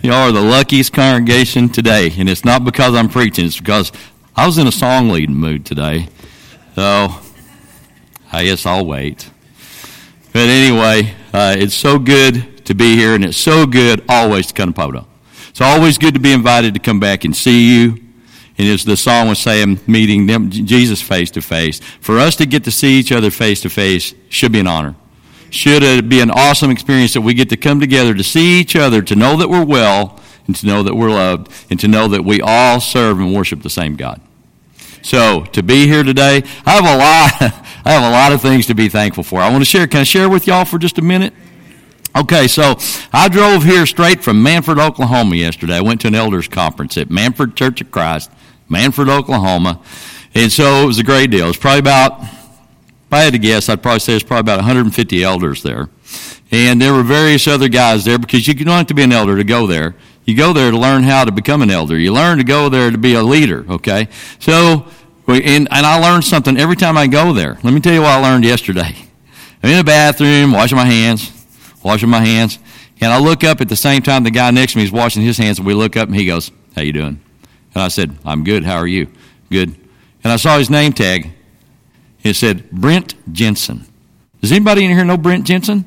Y'all are the luckiest congregation today, and it's not because I'm preaching. It's because I was in a song leading mood today. So I guess I'll wait. But anyway, it's so good to be here, and it's so good always to come to Poto. It's always good to be invited to come back and see you. And as the song was saying, meeting them, Jesus face to face. For us to get to see each other face to face should be an honor. Should be an awesome experience that we get to come together to see each other, to know that we're well, and to know that we're loved, and to know that we all serve and worship the same God. So to be here today, I have a lot of things to be thankful for. I want to share. Can I share with y'all for just a minute? Okay, so I drove here straight from Manford, Oklahoma yesterday. I went to an elders conference at Manford Church of Christ, Manford, Oklahoma. And so it was a great deal. It was probably about, if I had to guess, I'd probably say it's probably about 150 elders there. And there were various other guys there because you don't have to be an elder to go there. You go there to learn how to become an elder. You learn to go there to be a leader, okay? So, and I learned something every time I go there. Let me tell you what I learned yesterday. I'm in the bathroom, washing my hands, and I look up at the same time the guy next to me is washing his hands, and we look up, and he goes, "How you doing?" And I said, "I'm good. How are you?" "Good." And I saw his name tag. It said, Brent Jensen. Does anybody in here know Brent Jensen?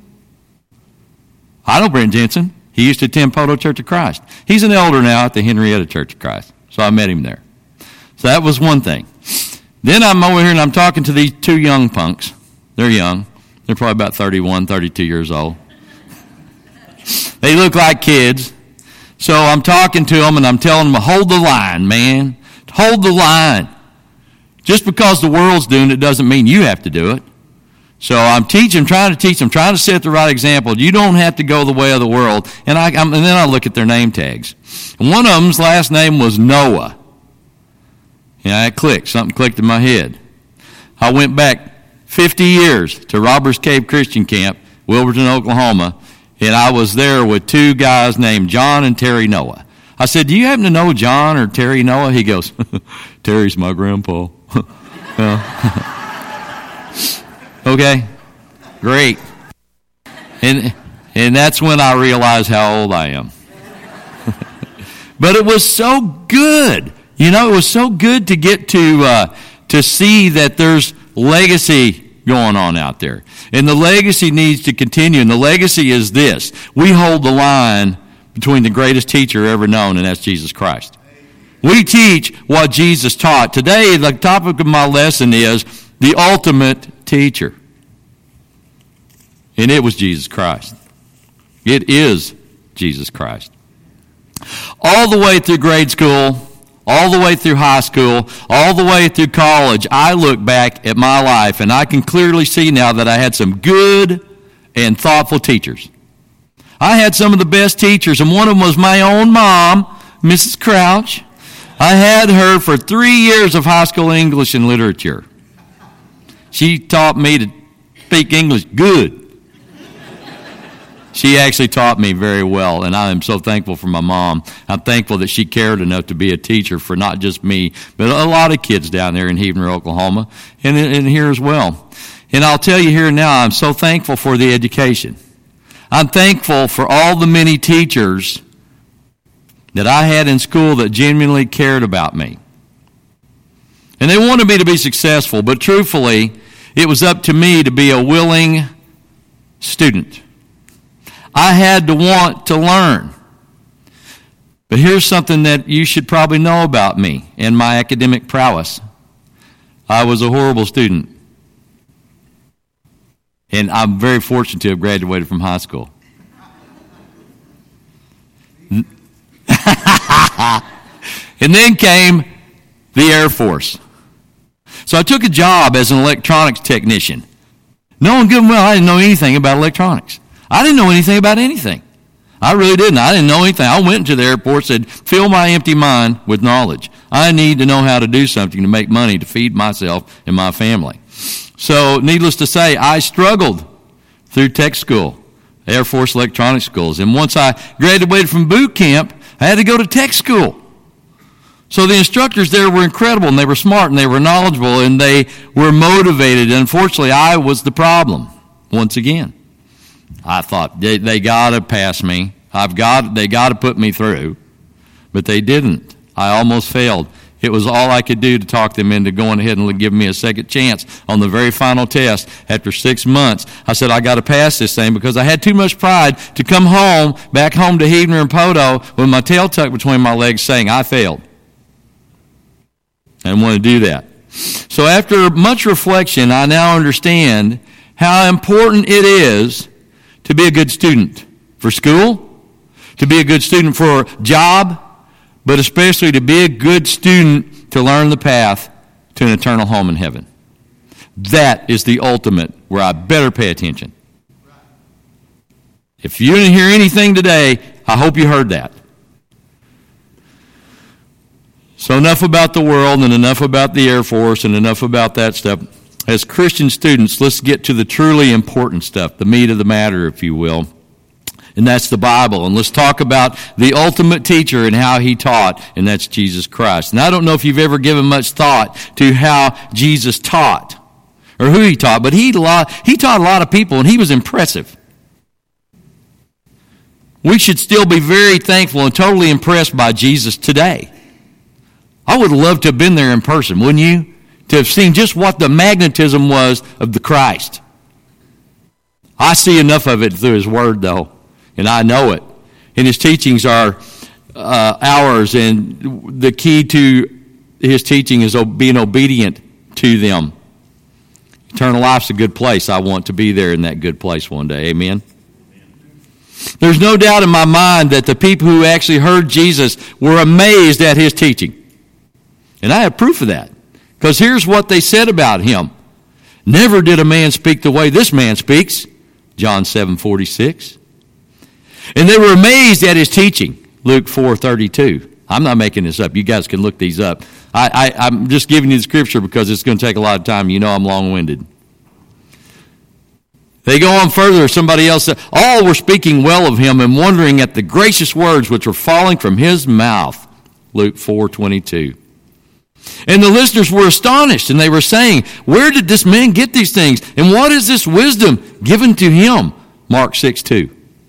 I know Brent Jensen. He used to attend Poto Church of Christ. He's an elder now at the Henrietta Church of Christ. So I met him there. So that was one thing. Then I'm over here and I'm talking to these two young punks. They're young. They're probably about 31, 32 years old. They look like kids. So I'm talking to them and I'm telling them, hold the line, man. Hold the line. Just because the world's doing it doesn't mean you have to do it. So I'm trying to teach them, trying to set the right example. You don't have to go the way of the world. And then I look at their name tags. And one of them's last name was Noah. Yeah, it clicked. Something clicked in my head. I went back 50 years to Robbers Cave Christian Camp, Wilburton, Oklahoma, and I was there with two guys named John and Terry Noah. I said, "Do you happen to know John or Terry Noah?" He goes, "Terry's my grandpa." Okay, great. And that's when I realized how old I am. But it was so good. You know, it was so good to get to see that there's legacy going on out there. And the legacy needs to continue. And the legacy is this. We hold the line between the greatest teacher ever known, and that's Jesus Christ. We teach what Jesus taught. Today, the topic of my lesson is the ultimate teacher. And it was Jesus Christ. It is Jesus Christ. All the way through grade school, all the way through high school, all the way through college, I look back at my life and I can clearly see now that I had some good and thoughtful teachers. I had some of the best teachers, and one of them was my own mom, Mrs. Crouch. I had her for 3 years of high school English and literature. She taught me to speak English good. She actually taught me very well, and I am so thankful for my mom. I'm thankful that she cared enough to be a teacher for not just me, but a lot of kids down there in Heavener, Oklahoma, and here as well. And I'll tell you here now, I'm so thankful for the education. I'm thankful for all the many teachers that I had in school that genuinely cared about me. And they wanted me to be successful, but truthfully, it was up to me to be a willing student. I had to want to learn. But here's something that you should probably know about me and my academic prowess. I was a horrible student. And I'm very fortunate to have graduated from high school. And then came the Air Force. So I took a job as an electronics technician. Knowing good and well I didn't know anything about electronics. I didn't know anything about anything. I really didn't. I didn't know anything. I went to the airport and said, fill my empty mind with knowledge. I need to know how to do something to make money to feed myself and my family. So, needless to say, I struggled through tech school, Air Force electronics schools. And once I graduated from boot camp, I had to go to tech school. So the instructors there were incredible, and they were smart, and they were knowledgeable, and they were motivated. And unfortunately, I was the problem once again. I thought, they got to pass me. They got to put me through. But they didn't. I almost failed. It was all I could do to talk them into going ahead and give me a second chance on the very final test. After 6 months, I said, I got to pass this thing because I had too much pride to come home, back home to Huebner and Poto with my tail tucked between my legs saying, I failed. I didn't want to do that. So after much reflection, I now understand how important it is to be a good student for school, to be a good student for a job, but especially to be a good student to learn the path to an eternal home in heaven. That is the ultimate where I better pay attention. If you didn't hear anything today, I hope you heard that. So enough about the world and enough about the Air Force and enough about that stuff. As Christian students, let's get to the truly important stuff, the meat of the matter, if you will. And that's the Bible. And let's talk about the ultimate teacher and how he taught, and that's Jesus Christ. And I don't know if you've ever given much thought to how Jesus taught or who he taught, but he taught a lot of people, and he was impressive. We should still be very thankful and totally impressed by Jesus today. I would love to have been there in person, wouldn't you? To have seen just what the magnetism was of the Christ. I see enough of it through his word, though. And I know it. And his teachings are ours. And the key to his teaching is being obedient to them. Eternal life's a good place. I want to be there in that good place one day. Amen? There's no doubt in my mind that the people who actually heard Jesus were amazed at his teaching. And I have proof of that. Because here's what they said about him. Never did a man speak the way this man speaks. John 7:46. And they were amazed at his teaching. Luke 4:32. I'm not making this up. You guys can look these up. I'm just giving you the scripture because it's going to take a lot of time. You know I'm long-winded. They go on further. Somebody else said, all were speaking well of him and wondering at the gracious words which were falling from his mouth. Luke 4:22. And the listeners were astonished, and they were saying, where did this man get these things? And what is this wisdom given to him? Mark 6:2.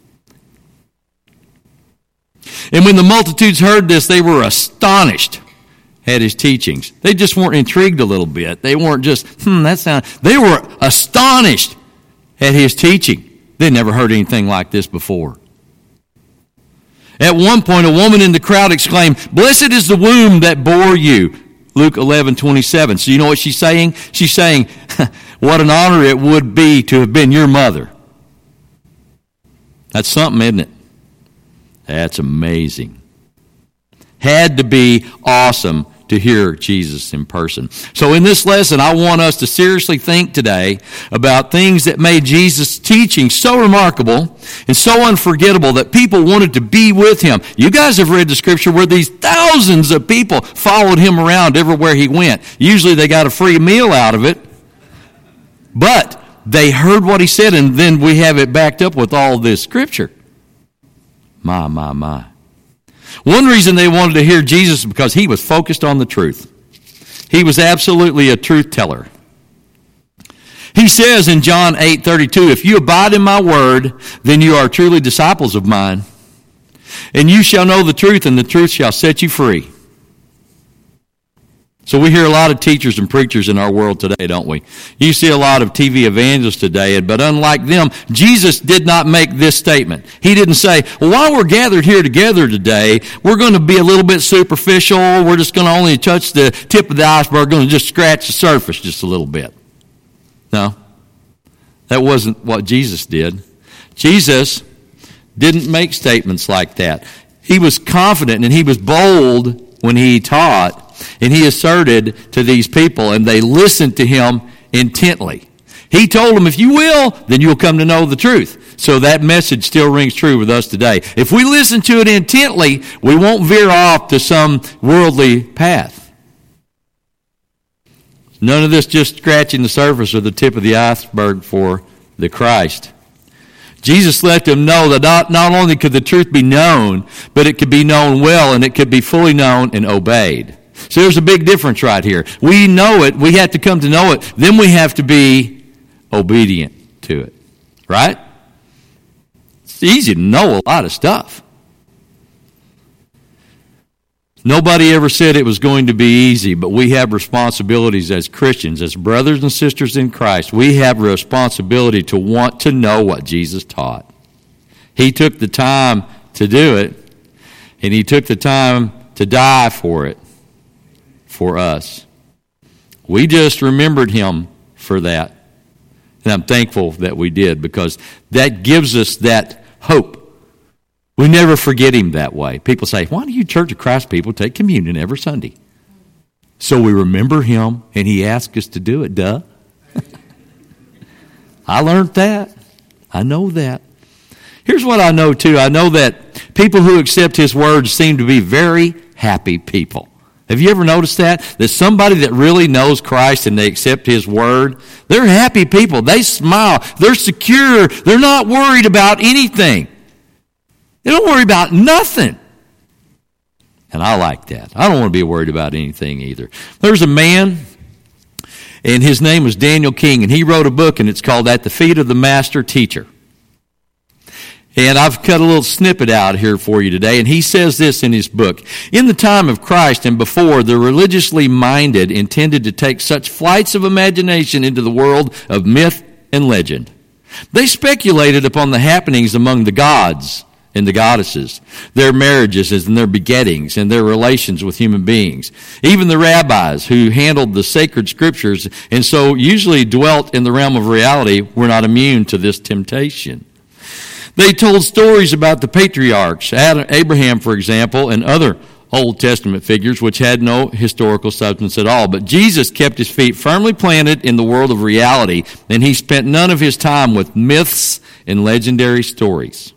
And when the multitudes heard this, they were astonished at his teachings. They just weren't intrigued a little bit. They weren't just, they were astonished at his teaching. They'd never heard anything like this before. At one point, a woman in the crowd exclaimed, blessed is the womb that bore you. Luke 11:27. So you know what she's saying? She's saying, what an honor it would be to have been your mother. That's something, isn't it? That's amazing. Had to be awesome to hear Jesus in person. So in this lesson, I want us to seriously think today about things that made Jesus' teaching so remarkable and so unforgettable that people wanted to be with him. You guys have read the scripture where these thousands of people followed him around everywhere he went. Usually they got a free meal out of it, but they heard what he said, and then we have it backed up with all this scripture. My. One reason they wanted to hear Jesus is because he was focused on the truth. He was absolutely a truth teller. He says in John 8:32, if you abide in my word, then you are truly disciples of mine. And you shall know the truth, and the truth shall set you free. So we hear a lot of teachers and preachers in our world today, don't we? You see a lot of TV evangelists today, but unlike them, Jesus did not make this statement. He didn't say, well, while we're gathered here together today, we're going to be a little bit superficial. We're just going to only touch the tip of the iceberg, going to just scratch the surface just a little bit. No, that wasn't what Jesus did. Jesus didn't make statements like that. He was confident and he was bold when he taught. And he asserted to these people, and they listened to him intently. He told them, if you will, then you'll come to know the truth. So that message still rings true with us today. If we listen to it intently, we won't veer off to some worldly path. None of this just scratching the surface or the tip of the iceberg for the Christ. Jesus let them know that not only could the truth be known, but it could be known well, and it could be fully known and obeyed. So there's a big difference right here. We know it. We have to come to know it. Then we have to be obedient to it. Right? It's easy to know a lot of stuff. Nobody ever said it was going to be easy, but we have responsibilities as Christians, as brothers and sisters in Christ. We have a responsibility to want to know what Jesus taught. He took the time to do it, and he took the time to die for it, for us. We just remembered him for that. And I'm thankful that we did, because that gives us that hope. We never forget him that way. People say, why do you Church of Christ people take communion every Sunday? So we remember him, and he asked us to do it, duh. I learned that. I know that. Here's what I know, too. I know that people who accept his words seem to be very happy people. Have you ever noticed that? That somebody that really knows Christ and they accept his word, they're happy people. They smile. They're secure. They're not worried about anything. They don't worry about nothing. And I like that. I don't want to be worried about anything either. There's a man, and his name was Daniel King, and he wrote a book, and it's called At the Feet of the Master Teacher. And I've cut a little snippet out here for you today, and he says this in his book. In the time of Christ and before, the religiously minded intended to take such flights of imagination into the world of myth and legend. They speculated upon the happenings among the gods and the goddesses, their marriages and their begettings and their relations with human beings. Even the rabbis who handled the sacred scriptures and so usually dwelt in the realm of reality were not immune to this temptation. They told stories about the patriarchs, Abraham, for example, and other Old Testament figures which had no historical substance at all. But Jesus kept his feet firmly planted in the world of reality, and he spent none of his time with myths and legendary stories.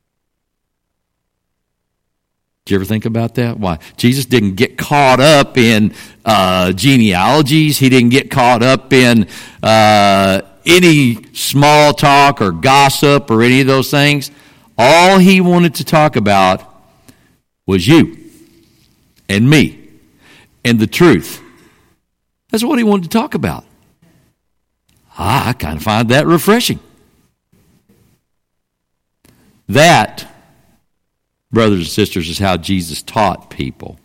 Did you ever think about that? Why? Jesus didn't get caught up in genealogies. He didn't get caught up in any small talk or gossip or any of those things. All he wanted to talk about was you and me and the truth. That's what he wanted to talk about. I kind of find that refreshing. That, brothers and sisters, is how Jesus taught people.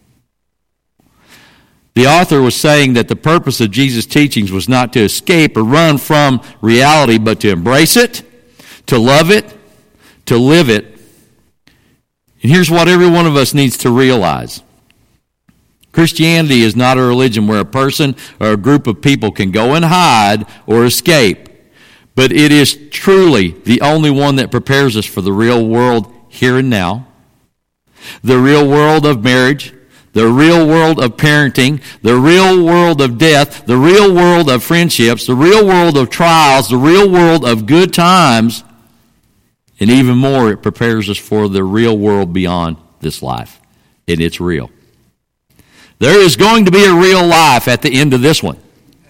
The author was saying that the purpose of Jesus' teachings was not to escape or run from reality, but to embrace it, to love it, to live it. And here's what every one of us needs to realize. Christianity is not a religion where a person or a group of people can go and hide or escape, but it is truly the only one that prepares us for the real world here and now, the real world of marriage, the real world of parenting, the real world of death, the real world of friendships, the real world of trials, the real world of good times, and even more, it prepares us for the real world beyond this life. And it's real. There is going to be a real life at the end of this one.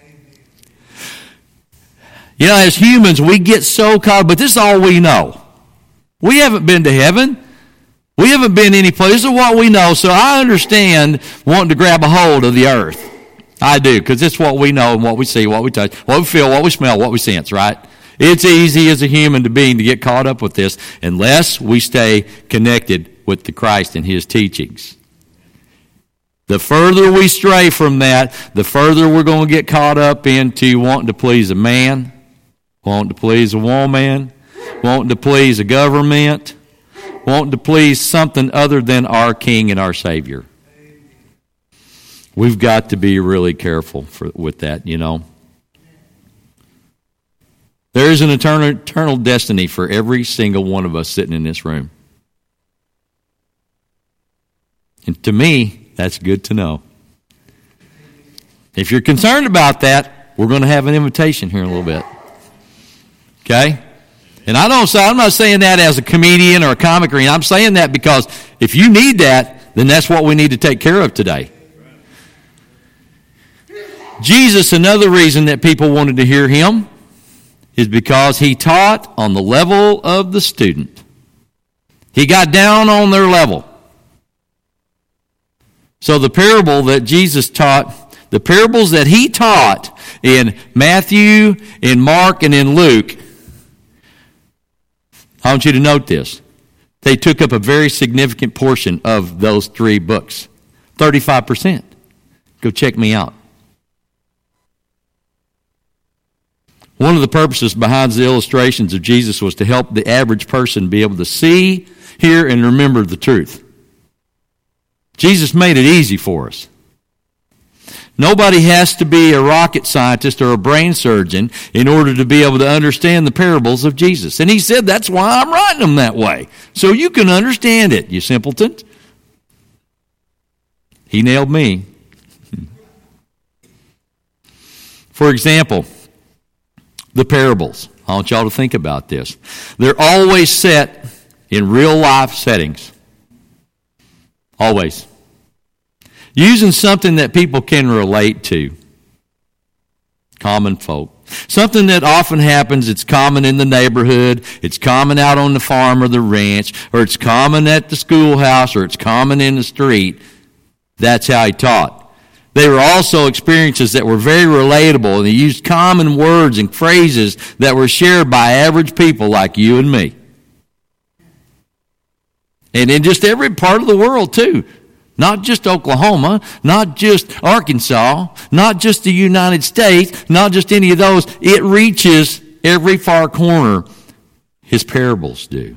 You know, as humans, we get so caught, but this is all we know. We haven't been to heaven. We haven't been any place. This is what we know, so I understand wanting to grab a hold of the earth. I do, because it's what we know and what we see, what we touch, what we feel, what we smell, what we sense, right? It's easy as a human being to get caught up with this unless we stay connected with the Christ and his teachings. The further we stray from that, the further we're going to get caught up into wanting to please a man, wanting to please a woman, wanting to please a government, wanting to please something other than our King and our Savior. We've got to be really careful with that, you know. There is an eternal destiny for every single one of us sitting in this room. And to me, that's good to know. If you're concerned about that, we're going to have an invitation here in a little bit. Okay? And I'm not saying that as a comedian or a comic or anything. I'm saying that because if you need that, then that's what we need to take care of today. Jesus, another reason that people wanted to hear him is because he taught on the level of the student. He got down on their level. So the parable that Jesus taught, the parables that he taught in Matthew, in Mark, and in Luke, I want you to note this. They took up a very significant portion of those three books. 35%. Go check me out. One of the purposes behind the illustrations of Jesus was to help the average person be able to see, hear, and remember the truth. Jesus made it easy for us. Nobody has to be a rocket scientist or a brain surgeon in order to be able to understand the parables of Jesus. And he said, that's why I'm writing them that way, so you can understand it, you simpleton. He nailed me. For example, the parables. I want y'all to think about this. They're always set in real life settings. Always. Using something that people can relate to. Common folk. Something that often happens, it's common in the neighborhood, it's common out on the farm or the ranch, or it's common at the schoolhouse, or it's common in the street. That's how he taught. They were also experiences that were very relatable, and he used common words and phrases that were shared by average people like you and me. And in just every part of the world, too. Not just Oklahoma, not just Arkansas, not just the United States, not just any of those. It reaches every far corner. His parables do.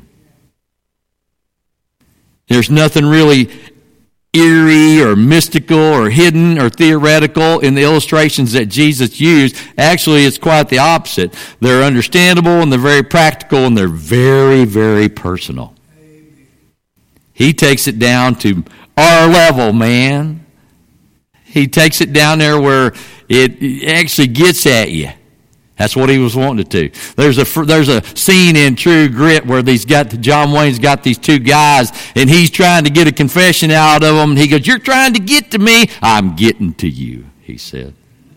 There's nothing really eerie or mystical or hidden or theoretical in the illustrations that Jesus used. Actually, it's quite the opposite. They're understandable and they're very practical and they're very, very personal. He takes it down to our level, man. He takes it down there where it actually gets at you. That's what he was wanting to do. There's a scene in True Grit where John Wayne's got these two guys, and he's trying to get a confession out of them. And he goes, "You're trying to get to me. I'm getting to you," he said.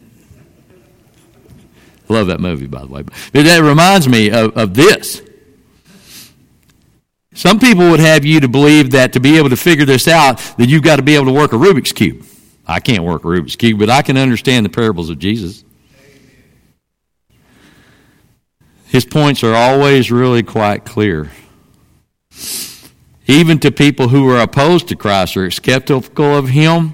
I love that movie, by the way. But that reminds me of this. Some people would have you to believe that to be able to figure this out, that you've got to be able to work a Rubik's Cube. I can't work a Rubik's Cube, but I can understand the parables of Jesus. His points are always really quite clear. Even to people who are opposed to Christ or skeptical of Him,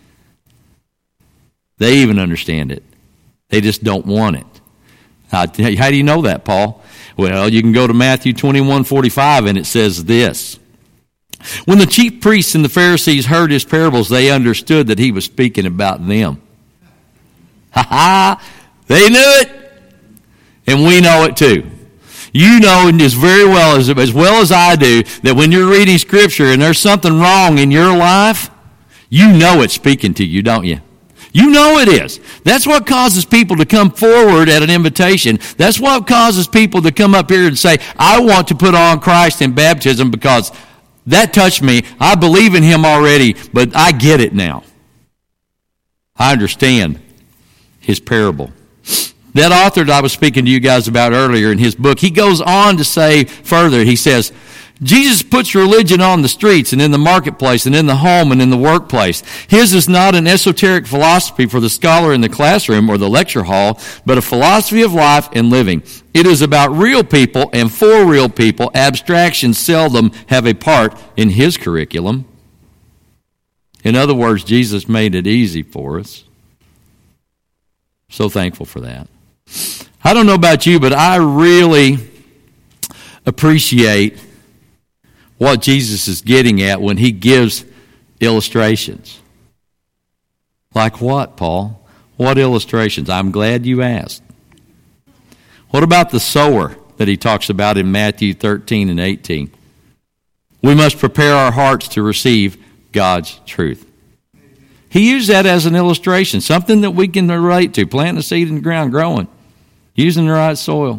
they even understand it. They just don't want it. How do you know that, Paul? Well, you can go to Matthew 21:45, and it says this. When the chief priests and the Pharisees heard his parables, they understood that he was speaking about them. They knew it, and we know it too. You know as very well as I do, that when you're reading Scripture and there's something wrong in your life, you know it's speaking to you, don't you? You know it is. That's what causes people to come forward at an invitation. That's what causes people to come up here and say, I want to put on Christ in baptism because that touched me. I believe in Him already, but I get it now. I understand His parable. That author that I was speaking to you guys about earlier in his book, he goes on to say further, he says, Jesus puts religion on the streets and in the marketplace and in the home and in the workplace. His is not an esoteric philosophy for the scholar in the classroom or the lecture hall, but a philosophy of life and living. It is about real people and for real people. Abstractions seldom have a part in his curriculum. In other words, Jesus made it easy for us. So thankful for that. I don't know about you, but I really appreciate what Jesus is getting at when he gives illustrations. Like what, Paul? What illustrations? I'm glad you asked. What about the sower that he talks about in Matthew 13 and 18? We must prepare our hearts to receive God's truth. He used that as an illustration, something that we can relate to, planting a seed in the ground, growing, using the right soil.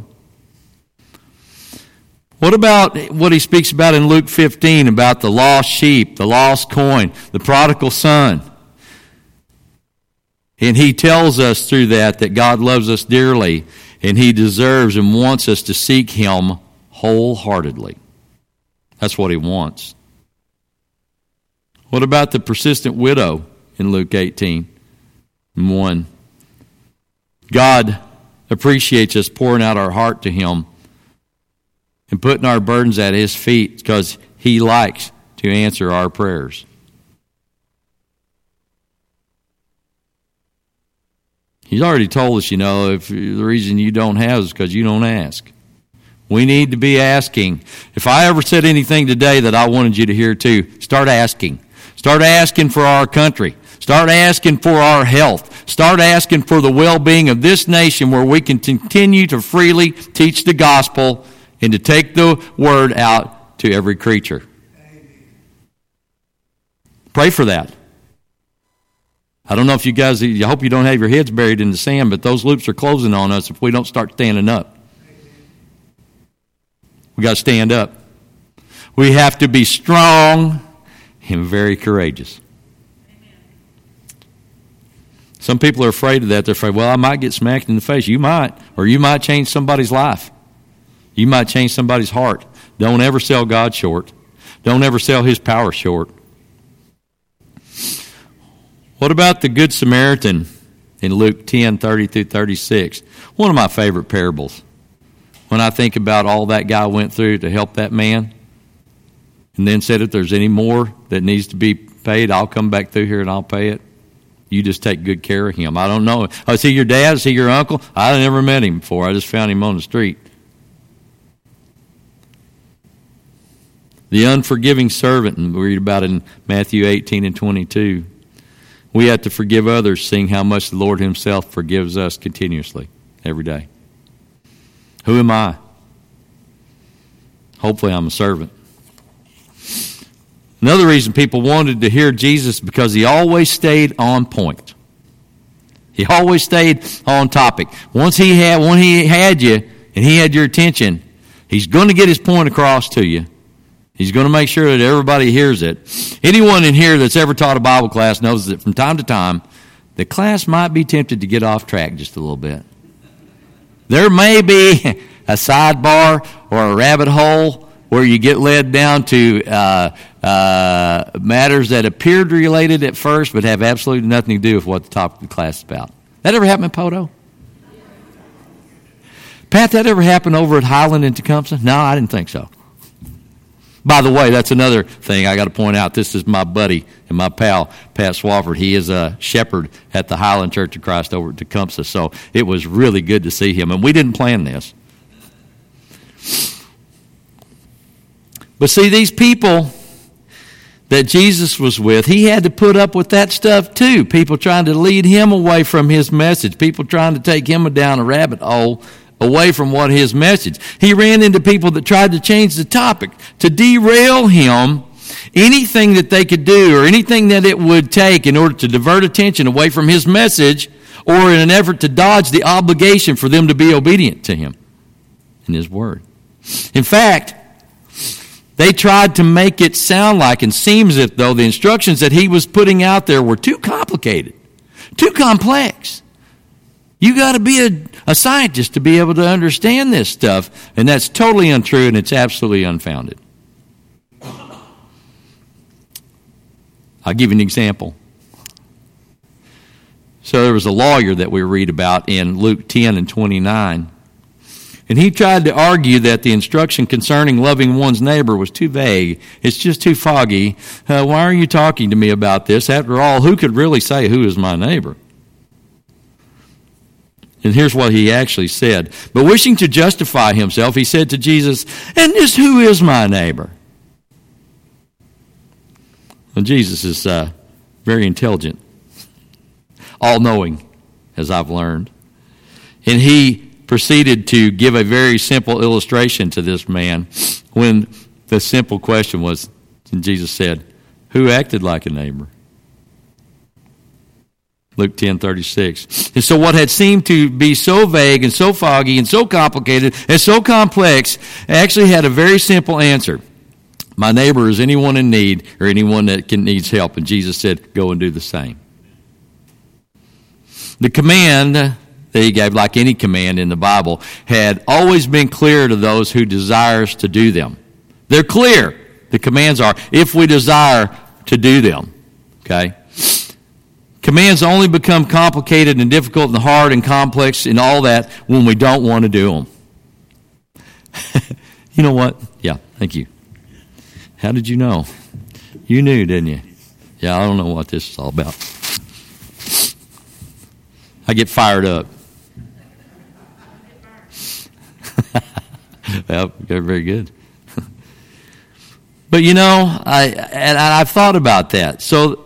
What about what he speaks about in Luke 15 about the lost sheep, the lost coin, the prodigal son? And he tells us through that God loves us dearly and he deserves and wants us to seek him wholeheartedly. That's what he wants. What about the persistent widow in Luke 18:1? God appreciates us pouring out our heart to him and putting our burdens at his feet because he likes to answer our prayers. He's already told us, if the reason you don't have is because you don't ask. We need to be asking. If I ever said anything today that I wanted you to hear too, start asking. Start asking for our country. Start asking for our health. Start asking for the well-being of this nation where we can continue to freely teach the gospel and to take the word out to every creature. Pray for that. I don't know if you guys, I hope you don't have your heads buried in the sand, but those loops are closing on us if we don't start standing up. We got to stand up. We have to be strong and very courageous. Some people are afraid of that. They're afraid, I might get smacked in the face. You might. Or you might change somebody's life. You might change somebody's heart. Don't ever sell God short. Don't ever sell His power short. What about the Good Samaritan in Luke 10:30 through 36? One of my favorite parables. When I think about all that guy went through to help that man, and then said if there's any more that needs to be paid, I'll come back through here and I'll pay it. You just take good care of him. I don't know. Oh, is he your dad? Is he your uncle? I never met him before. I just found him on the street. The unforgiving servant, and we read about it in Matthew 18 and 22. We have to forgive others, seeing how much the Lord Himself forgives us continuously, every day. Who am I? Hopefully I'm a servant. Another reason people wanted to hear Jesus because He always stayed on point. He always stayed on topic. When He had you and He had your attention, He's going to get His point across to you. He's going to make sure that everybody hears it. Anyone in here that's ever taught a Bible class knows that from time to time, the class might be tempted to get off track just a little bit. There may be a sidebar or a rabbit hole where you get led down to matters that appeared related at first but have absolutely nothing to do with what the topic of the class is about. That ever happened in Poto? Pat, that ever happened over at Highland in Tecumseh? No, I didn't think so. By the way, that's another thing I got to point out. This is my buddy and my pal, Pat Swafford. He is a shepherd at the Highland Church of Christ over at Tecumseh, so it was really good to see him. And we didn't plan this. But see, these people that Jesus was with, He had to put up with that stuff too. People trying to lead Him away from His message. People trying to take Him down a rabbit hole away from what His message. He ran into people that tried to change the topic, to derail Him. Anything that they could do or anything that it would take in order to divert attention away from His message or in an effort to dodge the obligation for them to be obedient to Him and His Word. In fact, they tried to make it sound like and seem as if though the instructions that He was putting out there were too complicated, too complex. You got to be a scientist to be able to understand this stuff, and that's totally untrue and it's absolutely unfounded. I'll give you an example. So there was a lawyer that we read about in Luke 10 and 29, and he tried to argue that the instruction concerning loving one's neighbor was too vague. It's just too foggy. Why are you talking to me about this? After all, who could really say who is my neighbor? And here's what he actually said. But wishing to justify himself, he said to Jesus, "And just who is my neighbor?" Well, Jesus is very intelligent, all-knowing, as I've learned. And He proceeded to give a very simple illustration to this man when the simple question was, and Jesus said, "Who acted like a neighbor?" Luke 10:36. And so what had seemed to be so vague and so foggy and so complicated and so complex actually had a very simple answer. My neighbor is anyone in need or anyone that needs help. And Jesus said, go and do the same. The command that He gave, like any command in the Bible, had always been clear to those who desires to do them. They're clear. The commands are, if we desire to do them. Okay? Commands only become complicated and difficult and hard and complex and all that when we don't want to do them. You know what? Yeah, thank you. How did you know? You knew, didn't you? Yeah, I don't know what this is all about. I get fired up. Well, very good. But I've thought about that. So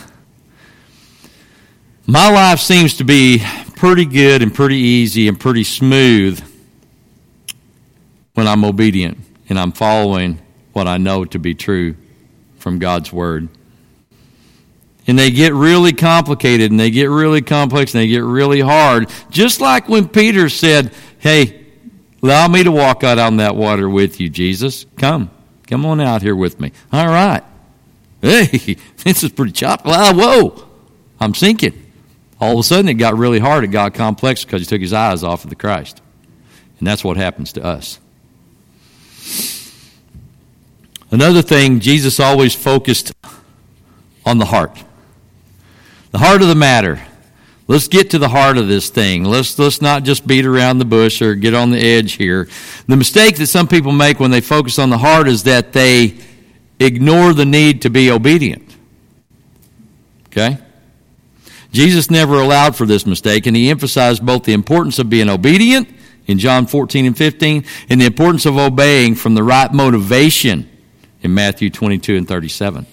my life seems to be pretty good and pretty easy and pretty smooth when I'm obedient and I'm following what I know to be true from God's Word. And they get really complicated and they get really complex and they get really hard. Just like when Peter said, hey, allow me to walk out on that water with you, Jesus. Come on out here with me. All right. Hey, this is pretty choppy. Whoa, I'm sinking. All of a sudden it got really hard. It got complex because he took his eyes off of the Christ. And that's what happens to us. Another thing, Jesus always focused on the heart. The heart of the matter. Let's get to the heart of this thing. Let's not just beat around the bush or get on the edge here. The mistake that some people make when they focus on the heart is that they ignore the need to be obedient. Okay? Jesus never allowed for this mistake, and he emphasized both the importance of being obedient in John 14 and 15 and the importance of obeying from the right motivation in Matthew 22 and 37.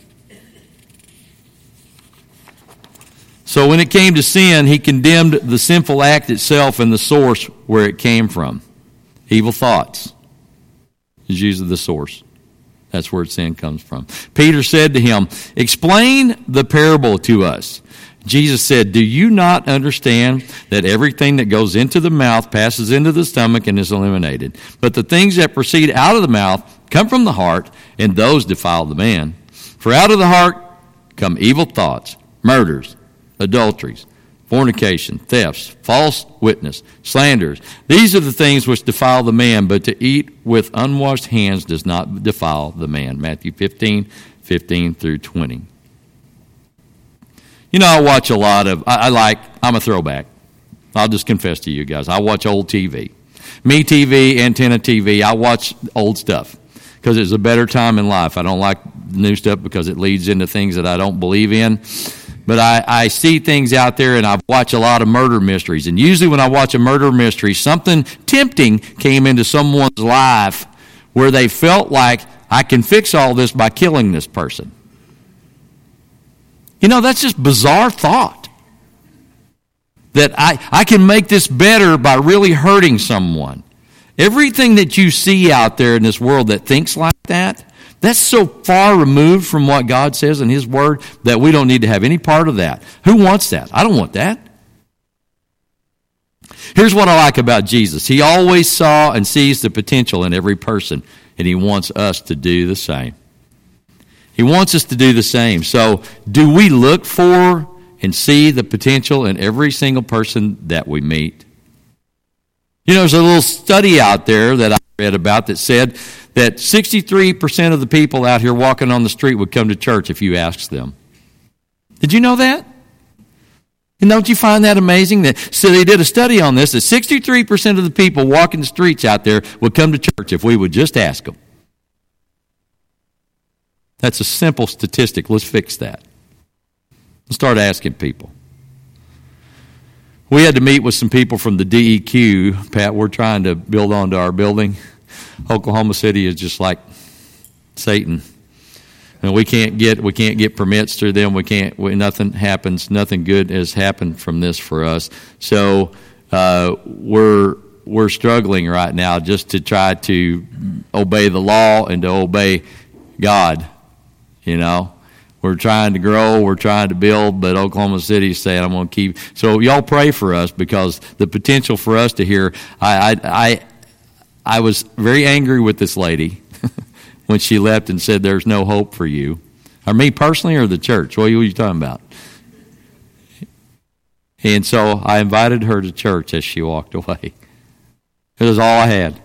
So when it came to sin, he condemned the sinful act itself and the source where it came from. Evil thoughts is usually the source. That's where sin comes from. Peter said to him, explain the parable to us. Jesus said, do you not understand that everything that goes into the mouth passes into the stomach and is eliminated? But the things that proceed out of the mouth come from the heart, and those defile the man. For out of the heart come evil thoughts, murders, adulteries, fornication, thefts, false witness, slanders. These are the things which defile the man, but to eat with unwashed hands does not defile the man. Matthew 15 through 20. I watch a lot of, I'm a throwback. I'll just confess to you guys. I watch old TV. MeTV, Antenna TV, I watch old stuff because it's a better time in life. I don't like new stuff because it leads into things that I don't believe in. But I see things out there, and I watch a lot of murder mysteries. And usually when I watch a murder mystery, something tempting came into someone's life where they felt like, I can fix all this by killing this person. That's just bizarre thought. That I can make this better by really hurting someone. Everything that you see out there in this world that thinks like that, that's so far removed from what God says in His Word that we don't need to have any part of that. Who wants that? I don't want that. Here's what I like about Jesus. He always saw and sees the potential in every person, and He wants us to do the same. He wants us to do the same. So, do we look for and see the potential in every single person that we meet? There's a little study out there that I read about that said that 63% of the people out here walking on the street would come to church if you asked them. Did you know that? And don't you find that amazing? So they did a study on this, that 63% of the people walking the streets out there would come to church if we would just ask them. That's a simple statistic. Let's fix that. Let's start asking people. We had to meet with some people from the DEQ. Pat, we're trying to build onto our building. Oklahoma City is just like Satan. And we can't get permits through them. Nothing happens. Nothing good has happened from this for us. So we're struggling right now just to try to obey the law and to obey God. We're trying to grow, we're trying to build, but Oklahoma City is saying, I'm going to keep. So y'all pray for us because the potential for us to hear. I was very angry with this lady when she left and said, there's no hope for you. Or me personally or the church? What are you talking about? And so I invited her to church as she walked away. It was all I had.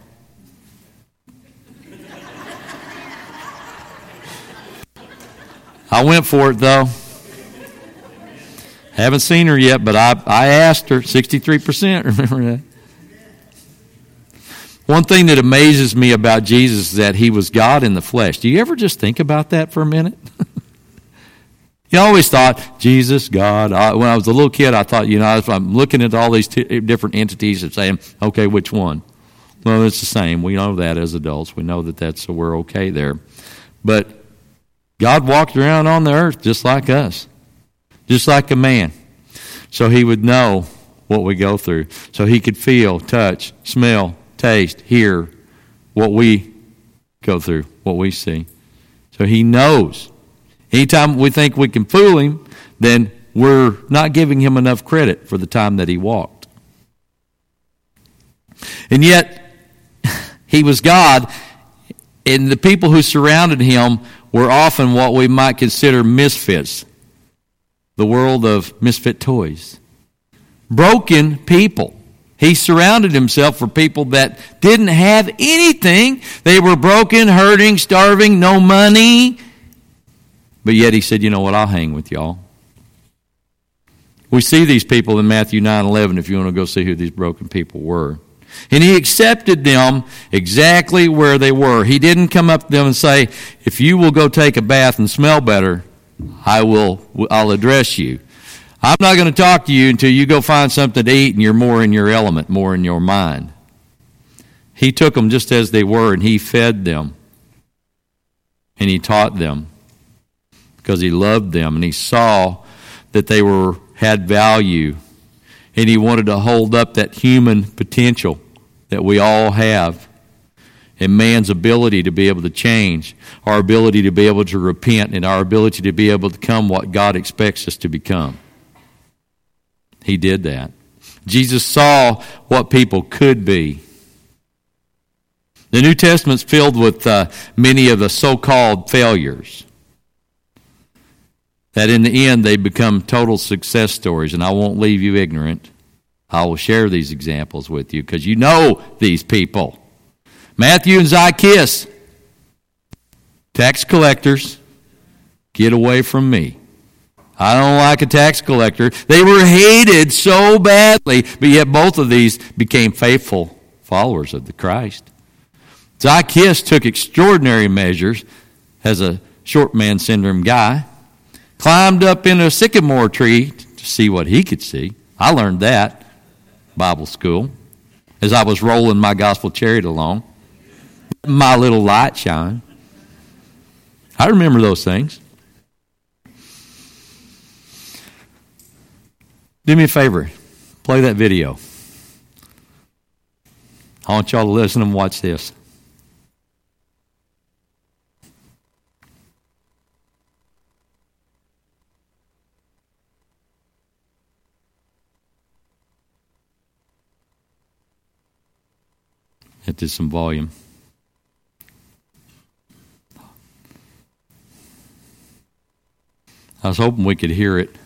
I went for it, though. Haven't seen her yet, but I asked her, 63%, remember that? One thing that amazes me about Jesus is that He was God in the flesh. Do you ever just think about that for a minute? You always thought, Jesus, God. When I was a little kid, I thought, I'm looking at all these different entities and saying, okay, which one? Well, it's the same. We know that as adults. We know that we're okay there. But God walked around on the earth just like us, just like a man. So he would know what we go through. So he could feel, touch, smell, taste, hear what we go through, what we see. So he knows. Anytime we think we can fool him, then we're not giving him enough credit for the time that he walked. And yet, he was God, and the people who surrounded him were often what we might consider misfits. The world of misfit toys. Broken people. He surrounded himself for people that didn't have anything. They were broken, hurting, starving, no money. But yet he said, you know what, I'll hang with y'all. We see these people in Matthew 9:11 if you want to go see who these broken people were. And he accepted them exactly where they were. He didn't come up to them and say, if you will go take a bath and smell better, I'll address you. I'm not going to talk to you until you go find something to eat and you're more in your element, more in your mind. He took them just as they were and he fed them. And he taught them because he loved them and he saw that they had value. And he wanted to hold up that human potential that we all have. And man's ability to be able to change, our ability to be able to repent, and our ability to be able to become what God expects us to become. He did that. Jesus saw what people could be. The New Testament's filled with many of the so-called failures. That in the end they become total success stories, and I won't leave you ignorant. I will share these examples with you because you know these people. Matthew and Zacchaeus, tax collectors, get away from me. I don't like a tax collector. They were hated so badly, but yet both of these became faithful followers of the Christ. Zacchaeus took extraordinary measures as a short man syndrome guy, climbed up in a sycamore tree to see what he could see. I learned that Bible school as I was rolling my gospel chariot along. My little light shine. I remember those things. Do me a favor. Play that video. I want y'all to listen and watch this. Hit this some volume. I was hoping we could hear it.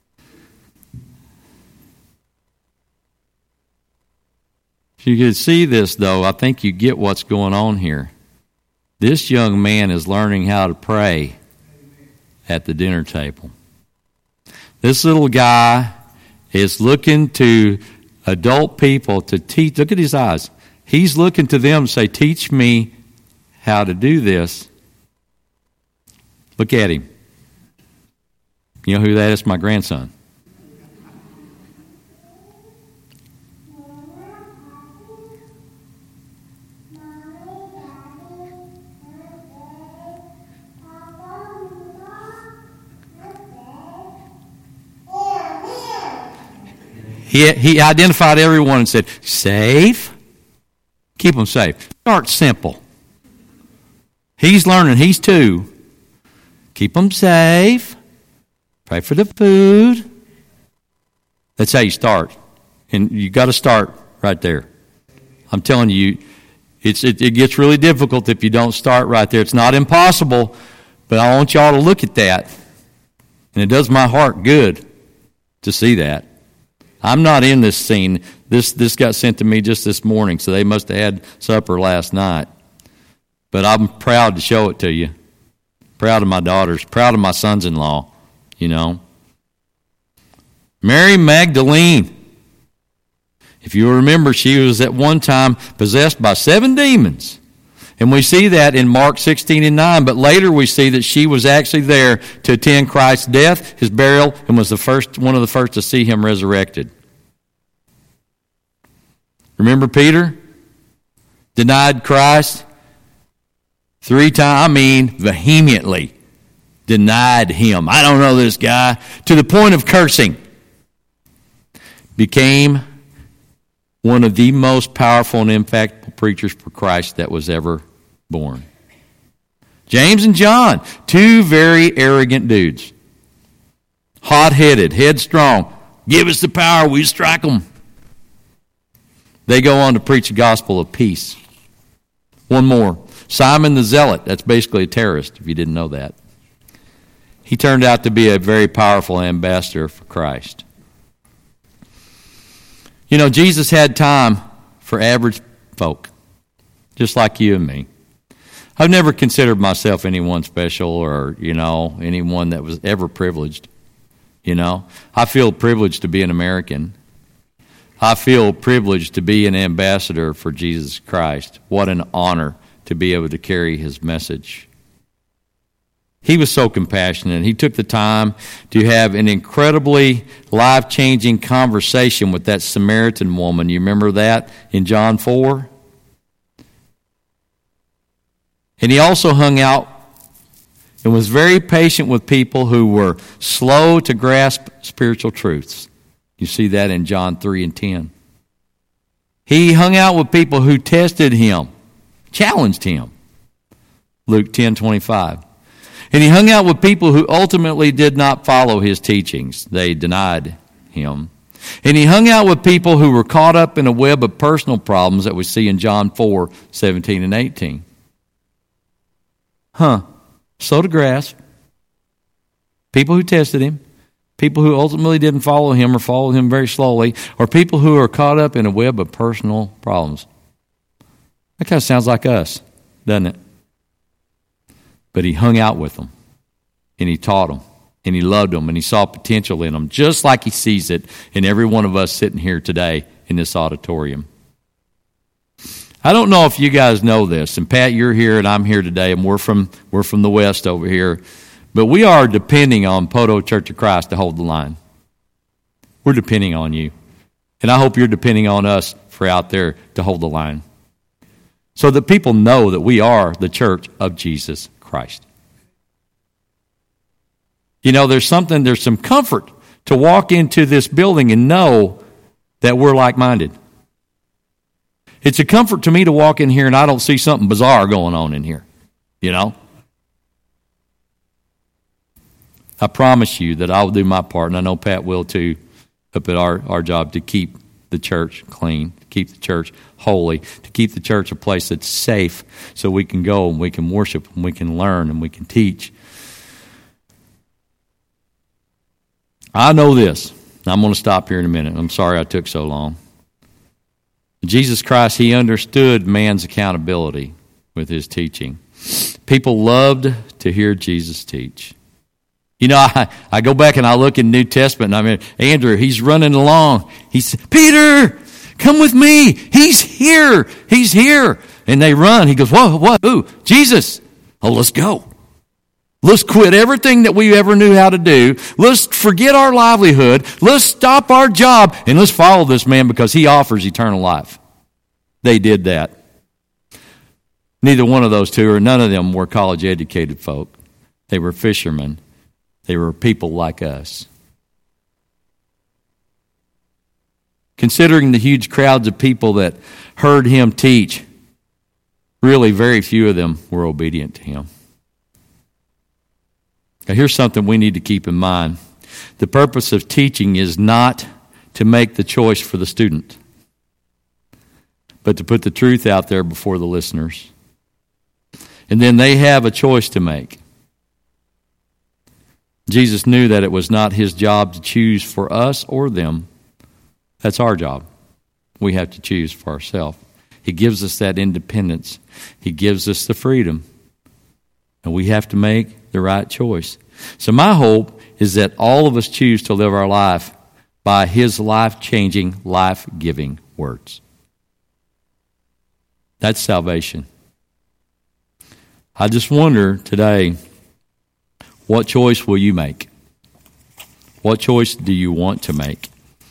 If you could see this, though, I think you get what's going on here. This young man is learning how to pray at the dinner table. This little guy is looking to adult people to teach. Look at his eyes. He's looking to them to say, teach me how to do this. Look at him. You know who that is? My grandson. He identified everyone and said, safe. Keep them safe. Start simple. He's learning. He's 2. Keep them safe. Pray for the food. That's how you start. And you got to start right there. I'm telling you, it gets really difficult if you don't start right there. It's not impossible, but I want y'all to look at that. And it does my heart good to see that. I'm not in this scene. This got sent to me just this morning, so they must have had supper last night. But I'm proud to show it to you. Proud of my daughters. Proud of my sons-in-law, you know. Mary Magdalene. If you remember, she was at one time possessed by 7 demons. And we see that in Mark 16 and 9. But later we see that she was actually there to attend Christ's death, his burial, and was one of the first to see him resurrected. Remember Peter? Denied Christ 3 times, vehemently denied him. I don't know this guy. To the point of cursing. Became one of the most powerful and impactful preachers for Christ that was ever born. James and John, 2 very arrogant dudes. Hot-headed, headstrong. Give us the power, we strike them. They go on to preach the gospel of peace. One more. Simon the Zealot. That's basically a terrorist, if you didn't know that. He turned out to be a very powerful ambassador for Christ. You know, Jesus had time for average folk, just like you and me. I've never considered myself anyone special or, anyone that was ever privileged. I feel privileged to be an American. I feel privileged to be an ambassador for Jesus Christ. What an honor to be able to carry his message. He was so compassionate. He took the time to have an incredibly life-changing conversation with that Samaritan woman. You remember that in John 4? And he also hung out and was very patient with people who were slow to grasp spiritual truths. You see that in John 3 and 10. He hung out with people who tested him, challenged him. Luke 10:25. And he hung out with people who ultimately did not follow his teachings. They denied him. And he hung out with people who were caught up in a web of personal problems that we see in John 4:17 and 18. Slow to grasp. People who tested him. People who ultimately didn't follow him or followed him very slowly, or people who are caught up in a web of personal problems. That kind of sounds like us, doesn't it? But he hung out with them, and he taught them, and he loved them, and he saw potential in them, just like he sees it in every one of us sitting here today in this auditorium. I don't know if you guys know this, and Pat, you're here, and I'm here today, and we're from the West over here. But we are depending on Poto Church of Christ to hold the line. We're depending on you. And I hope you're depending on us for out there to hold the line. So that people know that we are the church of Jesus Christ. There's some comfort to walk into this building and know that we're like-minded. It's a comfort to me to walk in here and I don't see something bizarre going on in here. I promise you that I will do my part, and I know Pat will too, up at our job to keep the church clean, to keep the church holy, to keep the church a place that's safe so we can go and we can worship and we can learn and we can teach. I know this. I'm going to stop here in a minute. I'm sorry I took so long. Jesus Christ, he understood man's accountability with his teaching. People loved to hear Jesus teach. I go back and I look in the New Testament, and Andrew, he's running along. He says, Peter, come with me. He's here. He's here. And they run. He goes, whoa, what? Ooh, Jesus. Oh, let's go. Let's quit everything that we ever knew how to do. Let's forget our livelihood. Let's stop our job, and let's follow this man because he offers eternal life. They did that. Neither one of those two, or none of them, were college-educated folk. They were fishermen. They were people like us. Considering the huge crowds of people that heard him teach, really very few of them were obedient to him. Now here's something we need to keep in mind. The purpose of teaching is not to make the choice for the student, but to put the truth out there before the listeners. And then they have a choice to make. Jesus knew that it was not his job to choose for us or them. That's our job. We have to choose for ourselves. He gives us that independence. He gives us the freedom. And we have to make the right choice. So my hope is that all of us choose to live our life by his life-changing, life-giving words. That's salvation. I just wonder today, what choice will you make? What choice do you want to make?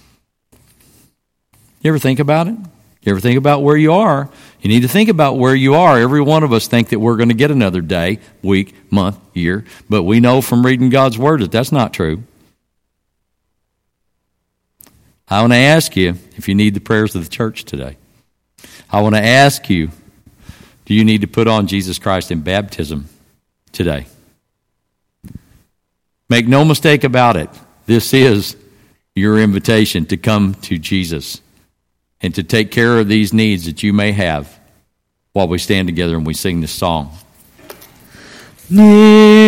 You ever think about it? You ever think about where you are? You need to think about where you are. Every one of us think that we're going to get another day, week, month, year, but we know from reading God's Word that that's not true. I want to ask you if you need the prayers of the church today. I want to ask you, do you need to put on Jesus Christ in baptism today? Make no mistake about it. This is your invitation to come to Jesus and to take care of these needs that you may have while we stand together and we sing this song.